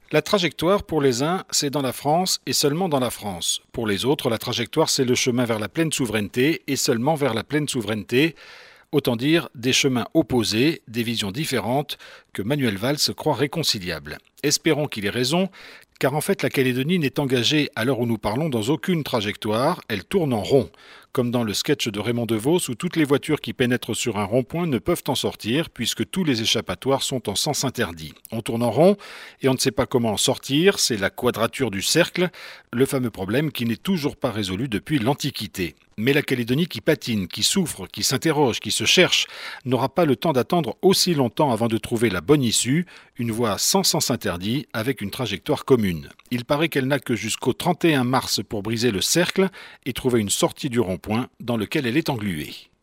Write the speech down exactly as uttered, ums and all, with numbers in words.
La trajectoire, pour les uns, c'est dans la France et seulement dans la France. Pour les autres, la trajectoire, c'est le chemin vers la pleine souveraineté et seulement vers la pleine souveraineté. Autant dire des chemins opposés, des visions différentes que Manuel Valls croit réconciliables. Espérons qu'il ait raison, car en fait la Calédonie n'est engagée à l'heure où nous parlons dans aucune trajectoire, elle tourne en rond, comme dans le sketch de Raymond DeVos où toutes les voitures qui pénètrent sur un rond-point ne peuvent en sortir puisque tous les échappatoires sont en sens interdit. On tourne en rond et on ne sait pas comment en sortir, c'est la quadrature du cercle, le fameux problème qui n'est toujours pas résolu depuis l'Antiquité. Mais la Calédonie qui patine, qui souffre, qui s'interroge, qui se cherche, n'aura pas le temps d'attendre aussi longtemps avant de trouver la bonne issue, une voie sans sens interdit avec une trajectoire commune. Il paraît qu'elle n'a que jusqu'au trente et un mars pour briser le cercle et trouver une sortie du rond-point dans lequel elle est engluée.